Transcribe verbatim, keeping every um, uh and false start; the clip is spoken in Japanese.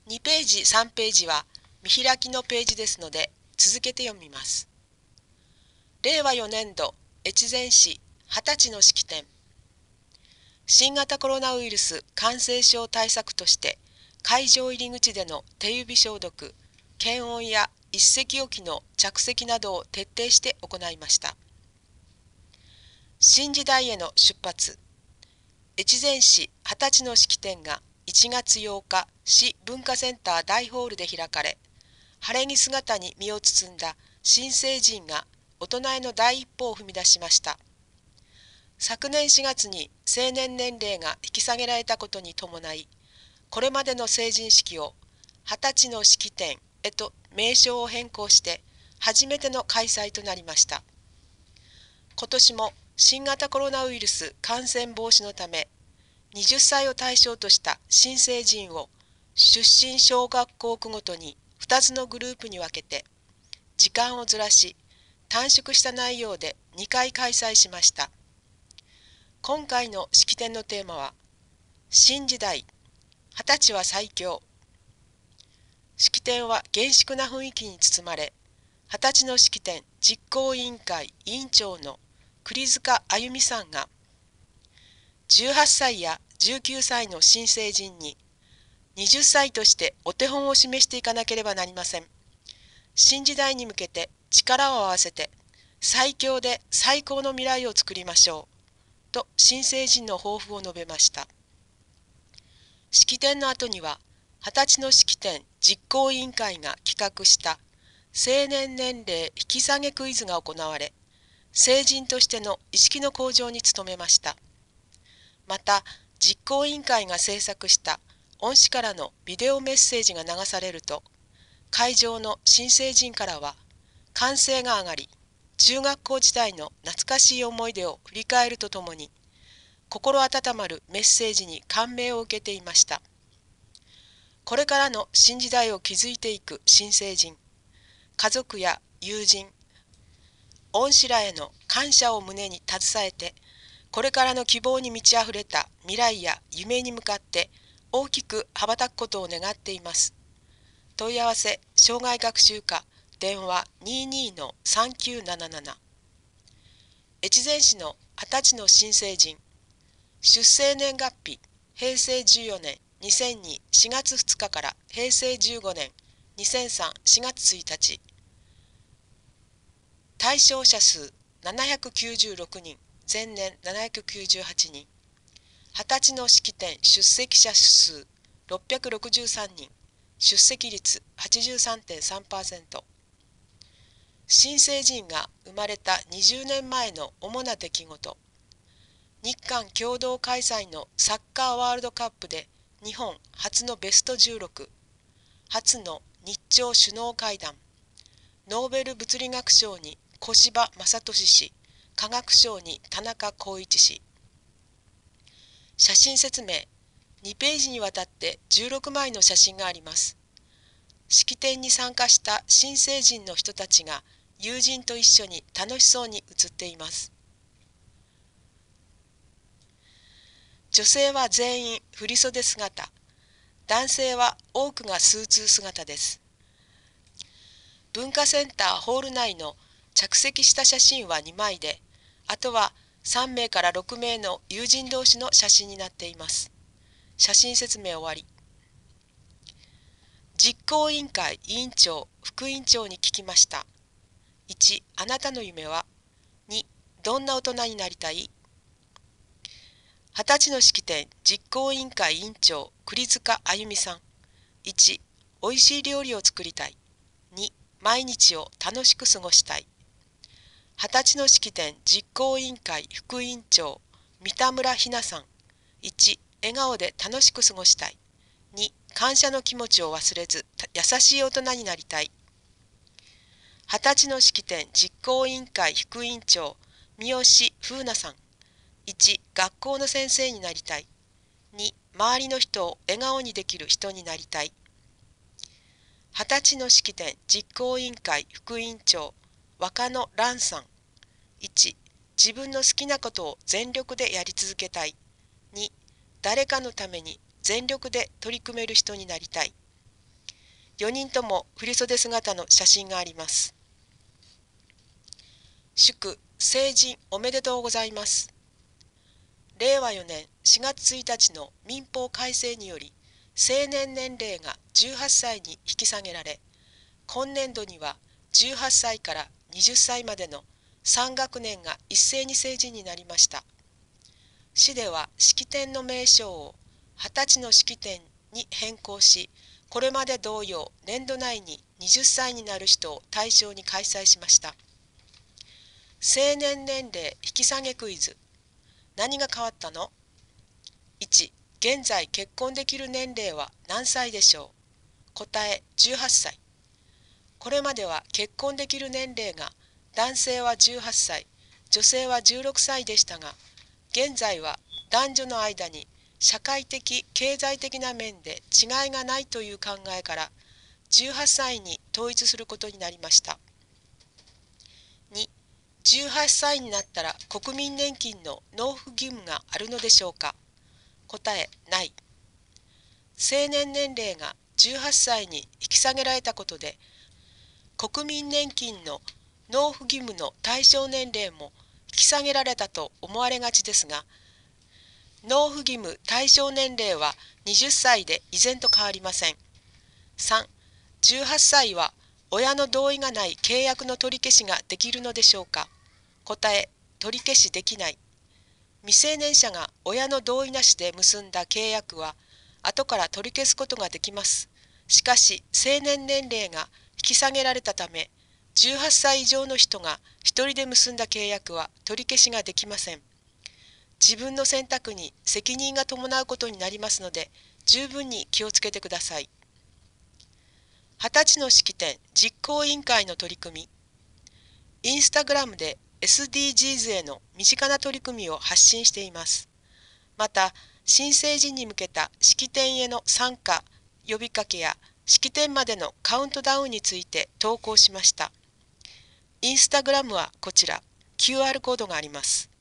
にページ、さんページは見開きのページですので続けて読みます。れいわよねんど越前市はたちの式典。新型コロナウイルス感染症対策として会場入り口での手指消毒、検温や一席置きの着席などを徹底して行いました。新時代への出発。越前市はたちの式典がいちがつようか市文化センター大ホールで開かれ、晴れ着姿に身を包んだ新成人が大人への第一歩を踏み出しました。昨年しがつに成年年齢が引き下げられたことに伴い、これまでの成人式をはたちの式典へと名称を変更して初めての開催となりました。今年も新型コロナウイルス感染防止のため、はたちを対象とした新成人を出身小学校区ごとにふたつのグループに分けて、時間をずらし、短縮した内容でにかい開催しました。今回の式典のテーマは、新時代、はたちは最強。式典は厳粛な雰囲気に包まれ、はたちの式典実行委員会委員長の栗塚あゆみさんが、じゅうはっさいやじゅうきゅうさいの新成人に、はたちとしてお手本を示していかなければなりません。新時代に向けて力を合わせて、最強で最高の未来を作りましょう。と新成人の抱負を述べました。式典の後には、はたちの式典実行委員会が企画した成年年齢引き下げクイズが行われ、成人としての意識の向上に努めました。また、実行委員会が制作した恩師からのビデオメッセージが流されると、会場の新成人からは歓声が上がり、中学校時代の懐かしい思い出を振り返るとともに、心温まるメッセージに感銘を受けていました。これからの新時代を築いていく新成人、家族や友人、恩師らへの感謝を胸に携えて、これからの希望に満ち溢れた未来や夢に向かって大きく羽ばたくことを願っています。問い合わせ障害学習課電話 にじゅうに のさんきゅうなななな。越前市のはたちの新成人、出生年月日へいせいじゅうよねんにせんにしがつふつかからへいせいじゅうごねんにせんさんしがつついたち。対象者数ななひゃくきゅうじゅうろくにん、前年ななひゃくきゅうじゅうはちにん。はたちの式典出席者数ろっぴゃくろくじゅうさんにん、出席率 はちじゅうさんてんさんパーセント。新成人が生まれたにじゅうねんまえの主な出来事。日韓共同開催のサッカーワールドカップで日本初のベストじゅうろく、初の日朝首脳会談、ノーベル物理学賞に小柴正俊氏、科学賞に田中浩一氏。写真説明。にページにわたってじゅうろくまいの写真があります。式典に参加した新成人の人たちが友人と一緒に楽しそうに写っています。女性は全員振袖姿、男性は多くがスーツ姿です。文化センターホール内の着席した写真はにまいで、あとはさんめいからろくめいの友人同士の写真になっています。写真説明終わり。実行委員会委員長、副委員長に聞きました。いち、あなたの夢は？に、どんな大人になりたい？はたちの式典実行委員会委員長、栗塚あゆみさん。いち、おいしい料理を作りたい。に、毎日を楽しく過ごしたい。はたちの式典実行委員会副委員長、三田村ひなさん。いち、笑顔で楽しく過ごしたい。に、感謝の気持ちを忘れず、優しい大人になりたい。はたちの式典実行委員会副委員長、三好風奈さん。いち、学校の先生になりたい。に、周りの人を笑顔にできる人になりたい。はたちの式典実行委員会副委員長、若野蘭さん。いち、自分の好きなことを全力でやり続けたい。に、誰かのために全力で取り組める人になりたい。 よにんとも振袖姿の写真があります。祝成人おめでとうございます。れいわよねんしがつついたちの民法改正により、成年年齢がじゅうはっさいに引き下げられ、今年度にはじゅうはっさいからはたちまでのさん学年が一斉に成人になりました。市では式典の名称をはたちの式典に変更し、これまで同様年度内にはたちになる人を対象に開催しました。成年年齢引き下げクイズ。何が変わったの？ いち. 現在結婚できる年齢は何歳でしょう？答えじゅうはっさい。これまでは結婚できる年齢が男性はじゅうはっさい、女性はじゅうろくさいでしたが、現在は男女の間に社会的・経済的な面で違いがないという考えからじゅうはっさいに統一することになりました。に. じゅうはっさいになったら国民年金の納付義務があるのでしょうか？答えない。成年年齢がじゅうはっさいに引き下げられたことで、国民年金の納付義務の対象年齢も引き下げられたと思われがちですが、納付義務対象年齢ははたちで依然と変わりません。さん. じゅうはっさいは親の同意がない契約の取り消しができるのでしょうか？答え取り消しできない。未成年者が親の同意なしで結んだ契約は後から取り消すことができます。しかし成年年齢が引き下げられたため、じゅうはっさい以上の人が一人で結んだ契約は取り消しができません。自分の選択に責任が伴うことになりますので、十分に気をつけてください。はたちの式典実行委員会の取り組み。インスタグラムで エスディージーズ への身近な取り組みを発信しています。また、新成人に向けた式典への参加、呼びかけや式典までのカウントダウンについて投稿しました。インスタグラムはこちら、キューアール コードがあります。